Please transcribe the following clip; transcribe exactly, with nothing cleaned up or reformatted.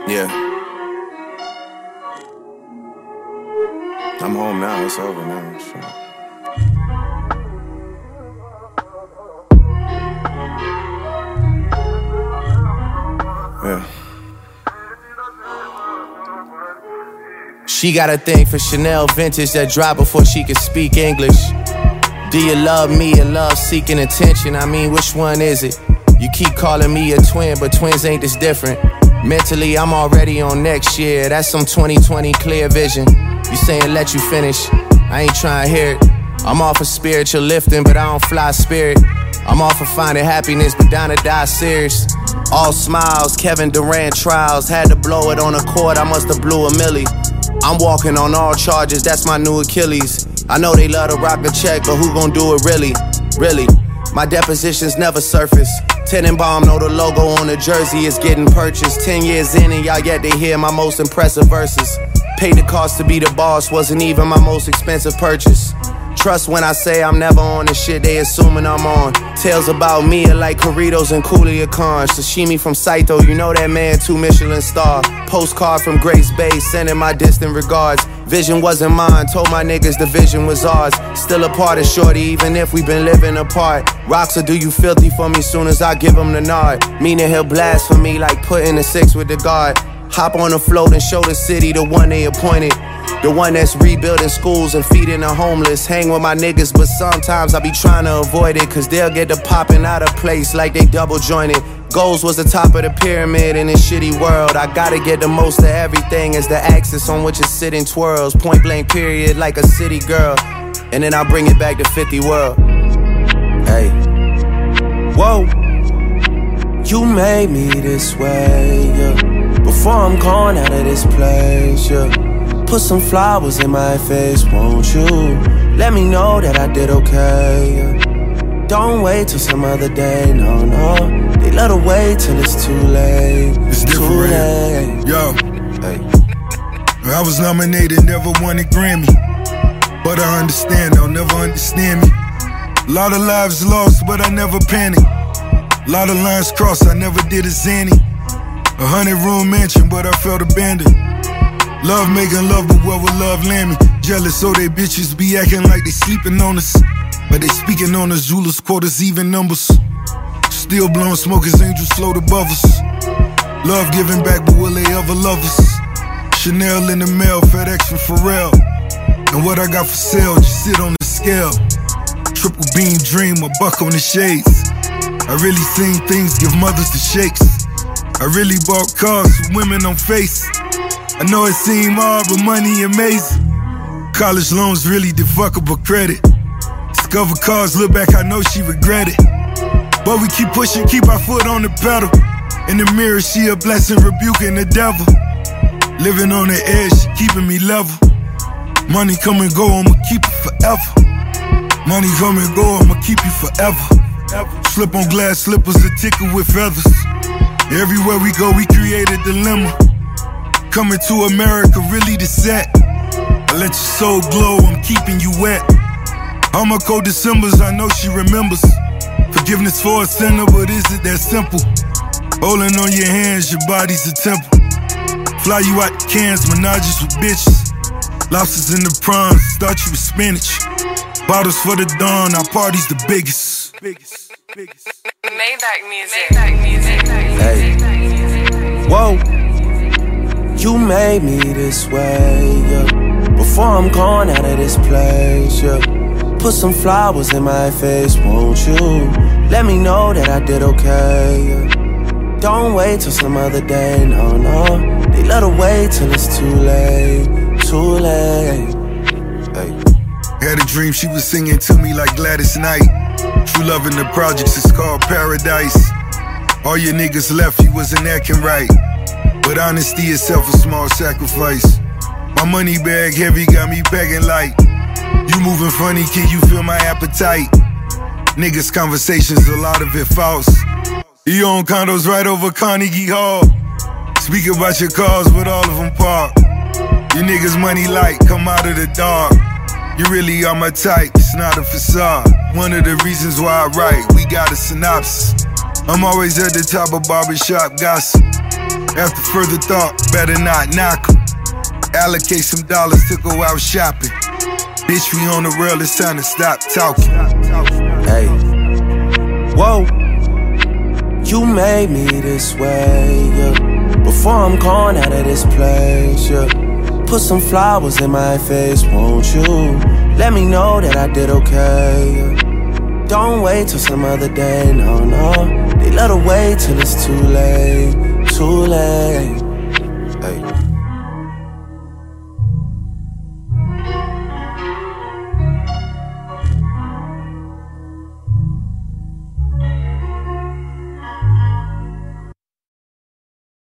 Yeah. I'm home now, it's over now. Sure. Yeah. She got a thing for Chanel vintage that dropped before she could speak English. Do you love me or love seeking attention? I mean, which one is it? You keep calling me a twin, but twins ain't this different. Mentally, I'm already on next year. That's some twenty twenty clear vision. You saying let you finish, I ain't trying to hear it. I'm off of spiritual lifting, but I don't fly spirit. I'm off of finding happiness, but down to die serious. All smiles, Kevin Durant trials. Had to blow it on a court, I must have blew a milli. I'm walking on all charges, that's my new Achilles. I know they love to rock the check, but who gon' do it really? Really? My depositions never surface. Tenenbaum know the logo on the jersey is getting purchased. Ten years in and y'all yet to hear my most impressive verses. Paid the cost to be the boss, wasn't even my most expensive purchase. Trust when I say I'm never on the shit they assuming I'm on. Tales about me are like Corritos and Culiacan. Sashimi from Saito, you know that man, two Michelin star. Postcard from Grace Bay, sending my distant regards. Vision wasn't mine, told my niggas the vision was ours. Still a part of shorty, even if we been living apart. Rocks will do you filthy for me soon as I give him the nod. Meaning he'll blast for me like putting a six with the guard. Hop on a float and show the city the one they appointed. The one that's rebuilding schools and feeding the homeless. Hang with my niggas, but sometimes I be trying to avoid it, cause they'll get to popping out of place like they double jointed. Goals was the top of the pyramid in this shitty world. I gotta get the most of everything as the axis on which it's sitting twirls. Point blank period like a city girl. And then I'll bring it back to fifty world. Hey. Whoa. You made me this way, yeah. Before I'm gone out of this place, yeah. Put some flowers in my face, won't you? Let me know that I did okay, yeah. Don't wait till some other day, no, no. They let her wait till it's too late. It's different, too late. Yo, hey. I was nominated, never won a Grammy. But I understand, they'll never understand me. A lot of lives lost, but I never panicked. A lot of lines crossed, I never did a zany. A hundred room mansion, but I felt abandoned. Love making love, but where will love land me? Jealous, so they bitches be acting like they sleeping on us. But they speaking on us, Zulus, quarters, even numbers. Still blowing smoke as angels float above us. Love giving back, but will they ever love us? Chanel in the mail, FedEx from Pharrell. And what I got for sale, just sit on the scale. Triple beam dream, a buck on the shades. I really seen things give mothers the shakes. I really bought cars with women on face. I know it seemed hard, but money amazing. College loans really the fuckable credit. Discover cars, look back, I know she regret it. But we keep pushing, keep our foot on the pedal. In the mirror, she a blessing, rebuking the devil. Living on the edge, she keeping me level. Money come and go, I'ma keep it forever. Money come and go, I'ma keep you forever. Slip on glass slippers, a ticker with feathers. Everywhere we go, we create a dilemma. Coming to America, really the set. I let your soul glow, I'm keeping you wet. All my cold Decembers, I know she remembers. Forgiveness for a sinner, but is it that simple? Holding on your hands, your body's a temple. Fly you out the cans, menages with bitches. Lobsters in the prawns, start you with spinach. Bottles for the dawn, our party's the biggest. Biggest, biggest. Maybach music. Maybach music. Hey. Whoa. You made me this way, yeah. Before I'm gone out of this place, yeah. Put some flowers in my face, won't you? Let me know that I did okay, yeah. Don't wait till some other day, no, no. They let her wait till it's too late, too late. Hey. Had a dream she was singing to me like Gladys Knight. True love in the projects is called paradise. All your niggas left, you wasn't acting right. But honesty itself a small sacrifice. My money bag heavy got me begging like, you moving funny, can you feel my appetite? Niggas conversations, a lot of it false. You own condos right over Carnegie Hall. Speak about your cars, but all of them parked. You niggas money light, come out of the dark. You really are my type, it's not a facade. One of the reasons why I write, we got a synopsis. I'm always at the top of barbershop gossip. After further thought, better not knock 'em. Allocate some dollars to go out shopping. Bitch, we on the rail, it's time to stop talking. Hey, whoa, you made me this way, yeah. Before I'm gone out of this place, yeah. Put some flowers in my face, won't you? Let me know that I did okay, yeah. Don't wait till some other day, no, no. They let her wait till it's too late, too late. Hey.